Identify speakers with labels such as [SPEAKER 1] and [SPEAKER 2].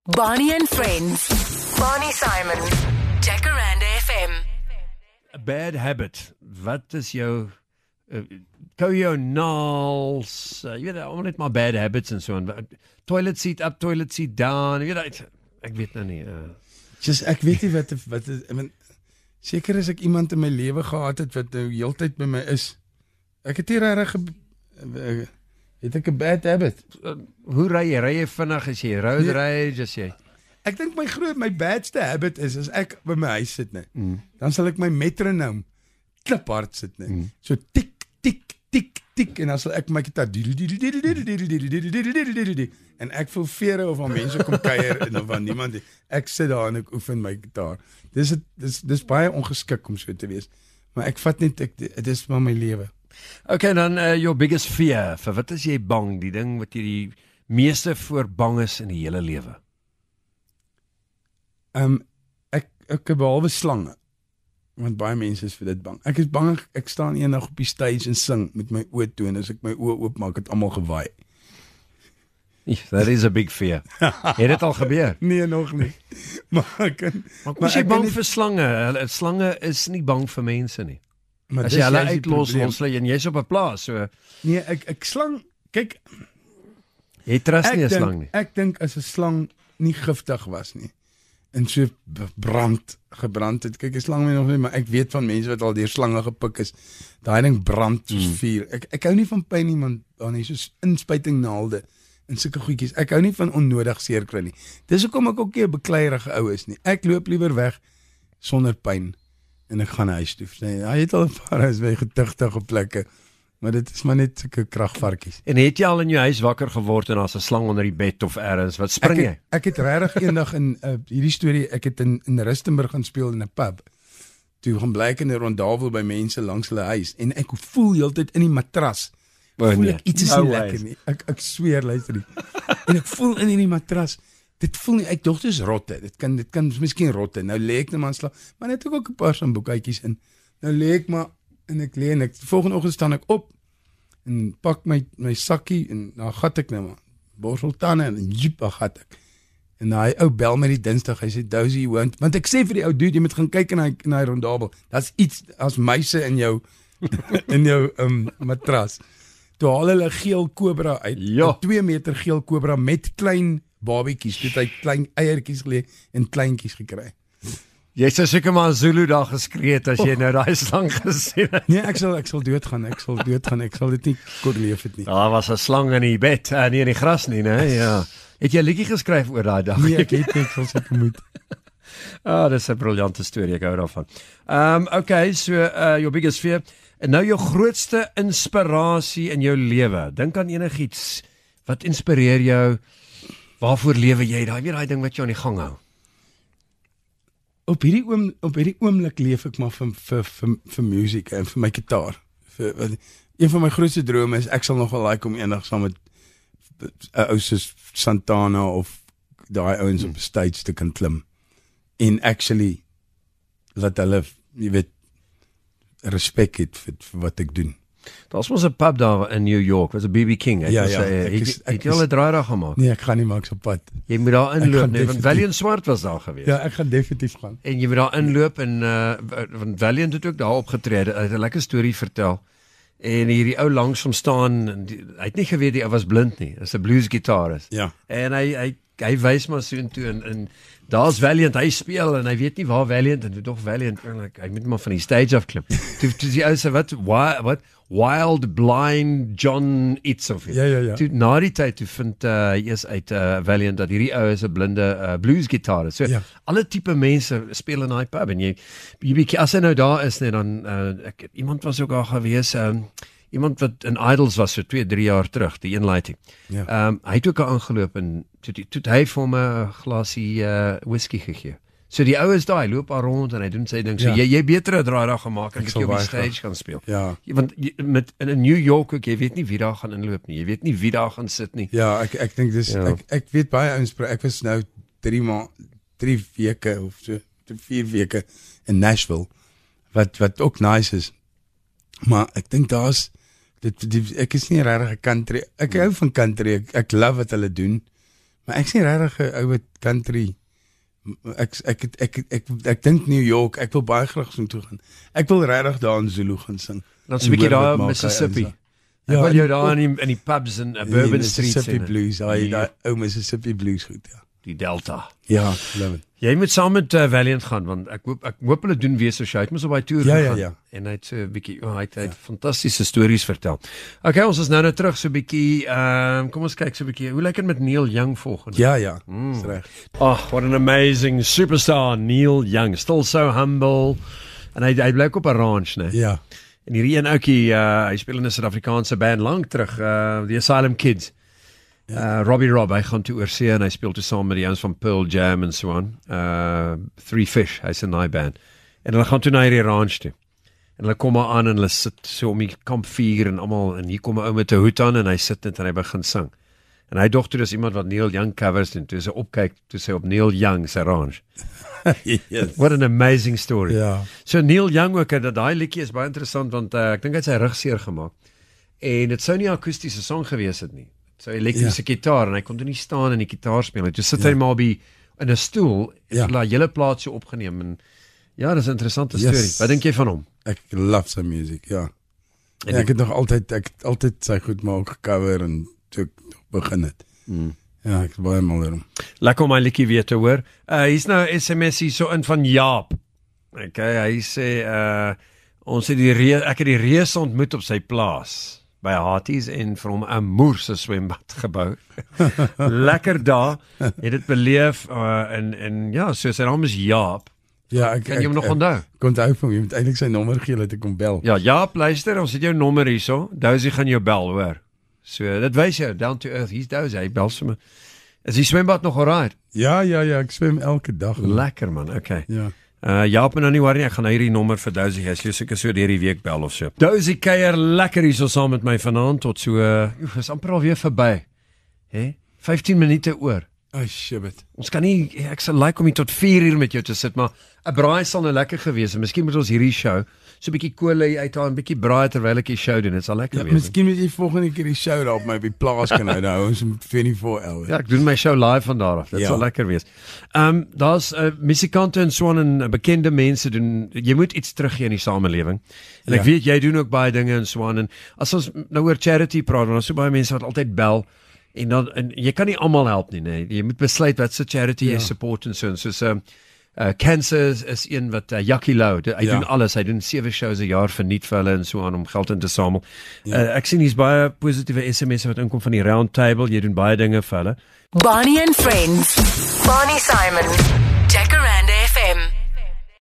[SPEAKER 1] Barney and Friends. Barney Simon. Jacaranda FM.
[SPEAKER 2] A bad habit. Wat is jou kou jou naels, jy weet, allemaal net maar bad habits en so, toilet seat up, toilet seat down, jy weet, ek weet nou nie.
[SPEAKER 3] Just, ek weet nie wat seker as ek iemand in my lewe gehad het, wat nou heeltyd by my is, ek het hier het ek 'n bad habit.
[SPEAKER 2] Hoe ry jy vinnig, as jy road rage, as jy...
[SPEAKER 3] Ek dink my badste habit is, as ek by my huis sit, dan sal ek my metronoom kliphard sit, so tik, tik, tik, tik, en dan sal ek my gitaar, en ek voel vere of al mense kom kuier, en of aan niemand, ek sit daar en ek oefen my gitaar. Dis baie ongeskik om so te wees, maar ek vat net, dit is maar my lewe.
[SPEAKER 2] Okay, dan your biggest fear, vir wat is jy bang, die ding wat jy die meeste voor bang is in die hele lewe? Ek
[SPEAKER 3] behalwe slange, want baie mense is vir dit bang. Ek is bang, ek staan eendag op die stage en sing met my oë toe, en as ek my oë oopmaak, het almal gewaai.
[SPEAKER 2] That is a big fear. Het dit al gebeur?
[SPEAKER 3] Nee, nog nie. Maar
[SPEAKER 2] is jy bang vir slange? Slange is nie bang vir mense nie.
[SPEAKER 3] Maar
[SPEAKER 2] as jy hulle uitlos, en jy is op 'n plaas, so...
[SPEAKER 3] Nee, ek slang, kyk...
[SPEAKER 2] Jy trust nie 'n slang nie.
[SPEAKER 3] Ek dink as 'n slang nie giftig was nie, en so gebrand het, kyk, 'n slang weet nog nie, maar ek weet van mense wat al deur slange gepik is, daai ding brand soos vuur. Ek hou nie van pyn nie, want dan is soos inspuitingnaalde, en sulke goedjies. Ek hou nie van onnodig seer kry nie. Dis hoekom ek ook nie 'n bekleierige ou is nie. Ek loop liewer weg sonder pyn, en ek gaan huis toe. Hy het al 'n paar huis by getigtige plekke, maar dit is maar net sulke kragvarkies.
[SPEAKER 2] En het jy al in jou huis wakker geword en as 'n slang onder die bed of ergens, wat spring jy?
[SPEAKER 3] Ek het regtig eendag in hierdie storie, ek het in Rustenburg gaan speel in 'n pub. Toe gaan bly ek in 'n rondawel by mense langs hulle huis, en ek voel heeltyd in die matras, voel ek iets is nie lekker nie. Ek sweer, luister nie. En ek voel in die matras, dit voel nie, ek dink dit is rotte, dit kan miskien rotte, nou lê ek net maar slaap, maar net ook 'n paar boekhuitjies in, nou lê ek maar, en ek lê, en volgende oggend staan ek op, en pak my sakkie, en dan gat ek nou maar, borsel tande, en joep, dan gat ek, en hy ou bel my die Dinsdag, hy sê, Dousie, want ek sê vir die ou dude, jy moet gaan kyk in hy rondabel, dat is iets, as muise in jou, matras, toe haal hulle geel kobra uit, 2 meter geel kobra, met klein babiekies, dit hy klein eiertjies geleek, en kleintjies gekry.
[SPEAKER 2] Jy sê seker maar Zulu daar geskree het, as jy nou daai slang gesien het.
[SPEAKER 3] Nee, ek sal doodgaan, ek sal dit nie kon leef het nie.
[SPEAKER 2] Daar was 'n slang in die bed, nie in die gras nie, né? Ja. Het jy 'n liedjie geskryf oor daai dag?
[SPEAKER 3] Nee, ek het nie, ek sal seker moet.
[SPEAKER 2] Dis 'n briljante storie, ek hou daarvan. Okay, so your biggest fear, en nou jou grootste inspirasie in jou lewe. Dink aan enigiets, wat inspireer jou, waarvoor lewe jy, daai ding wat jou aan die gang hou?
[SPEAKER 3] Op hierdie oomblik leef ek maar vir musiek en vir my gitaar. Een van my grootste drome is, ek sal nog wel like om eendag saam met 'n ou soos Santana of daai ouens op stage te kan klim. En actually laat hulle, jy weet, respek het vir wat ek doen.
[SPEAKER 2] Daar was 'n pub daar in New York, was 'n BB King.
[SPEAKER 3] Ja,
[SPEAKER 2] het jy al 'n draai daar gemaak?
[SPEAKER 3] Nee, ek gaan nie, maar ek is op pad.
[SPEAKER 2] Jy moet daar inloop, want Valiant Swart was daar gewees.
[SPEAKER 3] Ja, ek gaan definitief gaan.
[SPEAKER 2] En jy moet daar inloop, en want Valiant het ook daar opgetree, hy het 'n lekker storie vertel, en hierdie ou langs hom staan, hy het nie geweet hy was blind nie, is 'n blues gitarist.
[SPEAKER 3] Ja.
[SPEAKER 2] En hy wys maar so intoe, en daar's Valiant, hy speel, en hy weet nie waar Valiant, en toe tog Valiant, hy moet maar van die stage afklim. Toe die ou sê, wat? Wild Blind John iets of iets.
[SPEAKER 3] Ja.
[SPEAKER 2] Toe, na die tyd, toe vind hy eers uit Valiant, dat hierdie ou is 'n blinde blues gitarist. So, alle tipe mense speel in die pub, en as hy nou daar is, dan, iemand was ook al gewees, iemand wat in Idols was, so 2-3 jaar terug, die inlighting. Hy het ook al aangeloop, en toe hy vir hom 'n glasie whisky gegee. So die ou is daar, hy loop daar rond, en hy doen sy ding, so jy beter 'n draai daar gemaak, en ek het jy op die stage gaan speel.
[SPEAKER 3] Ja.
[SPEAKER 2] Want in New York ook, jy weet nie wie daar gaan inloop nie, jy weet nie wie daar gaan sit nie.
[SPEAKER 3] Ja, ek dink dis, ek weet baie ouens, ek was nou 3 weke, of so, 4 weke in Nashville, wat ook nice is, maar ek dink daar's, ek is nie regtig 'n country, ek hou van country, ek love wat hulle doen, Maar ek sien regtig 'n ou country. Ek dink New York, ek wil baie graag so toe gaan. Ek wil regtig daar in Zulu gaan sing.
[SPEAKER 2] Dan 'n bietjie daar in Mississippi. Ek wil jou daar in die pubs in Bourbon Street
[SPEAKER 3] Mississippi Blues, daai ou Mississippi Blues goed, ja.
[SPEAKER 2] Die Delta.
[SPEAKER 3] Ja, love it.
[SPEAKER 2] Jy moet saam met Valiant gaan want ek hoop hulle doen weer so hy het mos op hy toer gegaan.
[SPEAKER 3] Ja.
[SPEAKER 2] En hy het so 'n bietjie hy het fantastiese stories vertel. Okay, ons is nou terug so 'n bietjie kom ons kyk so 'n bietjie. Hoe lyk dit met Neil Young volgende?
[SPEAKER 3] Ja, dis reg.
[SPEAKER 2] Oh, what an amazing superstar Neil Young, still so humble. En hy bly op 'n ranch, né?
[SPEAKER 3] Ja.
[SPEAKER 2] En hierdie een ouetjie, hy speel in 'n Suid-Afrikaanse band lank terug, the Asylum Kids. Robbie Robb, hy gaan toe oorsee en hy speel toe saam met die ouens van Pearl Jam en so aan. Three Fish, hy's 'n nice band. En hulle gaan toe na hierdie ranch toe. En hulle kom maar aan en hulle sit so om die kampvuur en almal en hier kom 'n ou met 'n hoed aan en hy sit net en hy begin sing. En hy dog toe dis iemand wat Neil Young covers doen. Toe sy opkyk, toe sy op Neil Young se ranch.
[SPEAKER 3] Yes.
[SPEAKER 2] What an amazing story.
[SPEAKER 3] Ja.
[SPEAKER 2] So Neil Young ook, dat daai liedjie is baie interessant want ek dink hy het sy rug seer gemaak. En dit sou nie 'n akoestiese song gewees het nie. So elektriese gitaar en hy kon toe nie staan en die gitaar speel. Toe sit hy maar by in 'n stoel en daai hele plaat so opgeneem en ja, dis 'n interessante storie. Wat dink jy van hom?
[SPEAKER 3] Ek love sy musiek, ja. En ek het altyd sy goed maak gecover en toe ek begin het. Ja, ek is baie mal daarom.
[SPEAKER 2] Lekker om my liedjie weer te hoor. Hier's nou 'n SMS hier so in van Jaap. Okay, hy sê ons het ek het die reus ontmoet op sy plaas by Harties en vir hom 'n moerse swembad gebou. Lekker daar, het dit beleef en ja, so sy naam is Jaap.
[SPEAKER 3] Ja,
[SPEAKER 2] kan jy hom nog onthou?
[SPEAKER 3] Kon hy vir my moet eintlik sy nommer gee dat ek hom bel.
[SPEAKER 2] Ja, Jaap, luister, ons het jou nommer hierso. Dousie gaan jou bel, hoor. So, dit wys jou, down to earth, hier's Dousie, hy bel vir my. Is die swembad nog alright?
[SPEAKER 3] Ja, ek swem elke dag.
[SPEAKER 2] Lekker man, okay.
[SPEAKER 3] Ja.
[SPEAKER 2] Jaap, nou nie worry, ek gaan hierdie nommer vir Dousie, hy sê seker so deur die week bel of so. Dousie kuier lekker hierso saam met my vanaand tot so, is amper al weer verby. 15 minute oor.
[SPEAKER 3] Oh, shit.
[SPEAKER 2] Ons kan nie, ek sal like om hier tot 4 uur met jou te sit, maar 'n braai sal nou lekker gewees en miskien moet ons hierdie show so 'n bietjie kolle uithaal en 'n bietjie braai terwyl ek die show doen. Dit sal lekker wees.
[SPEAKER 3] Miskien moet jy volgende keer die show daar op my plaas kan hou. Ons moet 24 hours.
[SPEAKER 2] Ja, ek doen my show live van daar af. Dit sal lekker wees. Daar's musikante en so en bekende mense doen. Jy moet iets teruggee in die samelewing. En ek weet jy doen ook baie dinge en so en as ons nou oor charity praat, dan is so baie mense wat altyd bel. En jy kan nie almal help nie, nee. Jy moet besluit wat se charity jy support en so. Soos Cancer is een wat Jackie Lou, hy doen alles. Hy doen 7 shows 'n jaar verniet vir hulle en so aan om geld in te samel. Ek sien hier's baie positiewe SMS'e wat inkom van die Round Table. Jy doen baie dinge vir hulle.
[SPEAKER 1] Bonnie and Friends. Bonnie Simon.